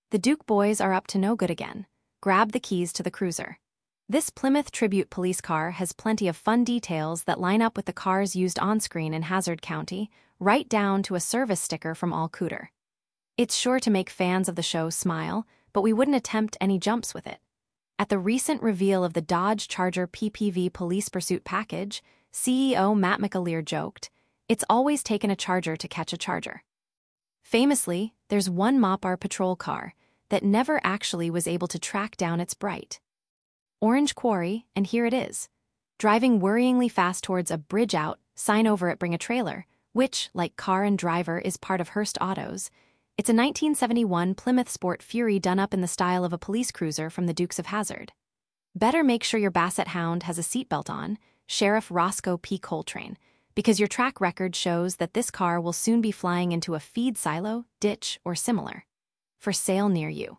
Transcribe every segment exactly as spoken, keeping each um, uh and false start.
The Duke boys are up to no good again. Grab the keys to the cruiser. This Plymouth Tribute police car has plenty of fun details that line up with the cars used on-screen in Hazard County, right down to a service sticker from All Cooter. It's sure to make fans of the show smile, but we wouldn't attempt any jumps with it. At the recent reveal of the Dodge Charger P P V police pursuit package, C E O Matt McAleer joked, "It's always taken a Charger to catch a Charger." Famously, there's one Mopar patrol car that never actually was able to track down its bright orange quarry, and here it is, driving worryingly fast towards a bridge out, sign over it bring a trailer, which, like car and driver, is part of Hearst Autos. It's a nineteen seventy-one Plymouth Sport Fury done up in the style of a police cruiser from the Dukes of Hazzard. Better make sure your Basset Hound has a seatbelt on, Sheriff Roscoe P. Coltrane, because your track record shows that this car will soon be flying into a feed silo, ditch, or similar. For sale near you.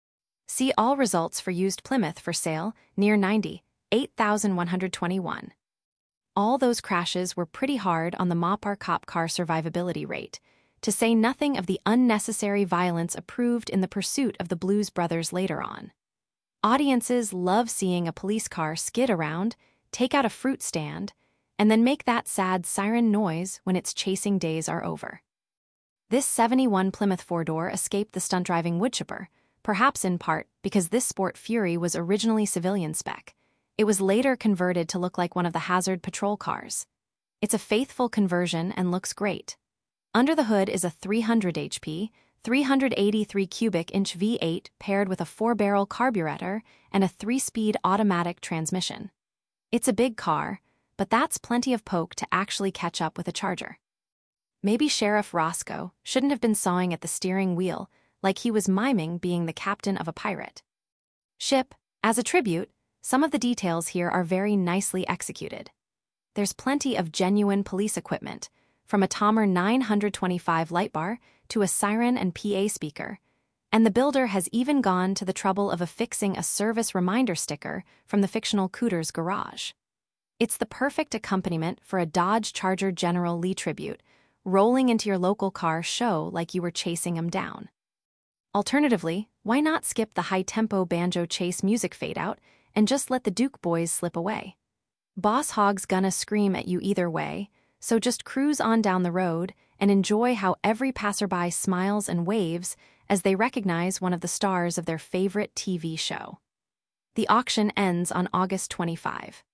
See all results for used Plymouth for sale, near ninety, eight thousand one hundred twenty-one. All those crashes were pretty hard on the Mopar cop car survivability rate, to say nothing of the unnecessary violence approved in the pursuit of the Blues Brothers later on. Audiences love seeing a police car skid around, take out a fruit stand, and then make that sad siren noise when its chasing days are over. This seventy-one Plymouth four-door escaped the stunt-driving woodchipper, perhaps in part because this Sport Fury was originally civilian spec. It was later converted to look like one of the Hazard patrol cars. It's a faithful conversion and looks great. Under the hood is a three hundred horsepower, three hundred eighty-three cubic inch V eight paired with a four-barrel carburetor and a three-speed automatic transmission. It's a big car, but that's plenty of poke to actually catch up with a Charger. Maybe Sheriff Roscoe shouldn't have been sawing at the steering wheel like he was miming being the captain of a pirate ship. As a tribute, some of the details here are very nicely executed. There's plenty of genuine police equipment, from a Tomer nine twenty-five light bar to a siren and P A speaker, and the builder has even gone to the trouble of affixing a service reminder sticker from the fictional Cooter's garage. It's the perfect accompaniment for a Dodge Charger General Lee tribute, rolling into your local car show like you were chasing him down. Alternatively, why not skip the high-tempo banjo chase music fade-out and just let the Duke boys slip away? Boss Hogg's gonna scream at you either way, so just cruise on down the road and enjoy how every passerby smiles and waves as they recognize one of the stars of their favorite T V show. The auction ends on August twenty-fifth.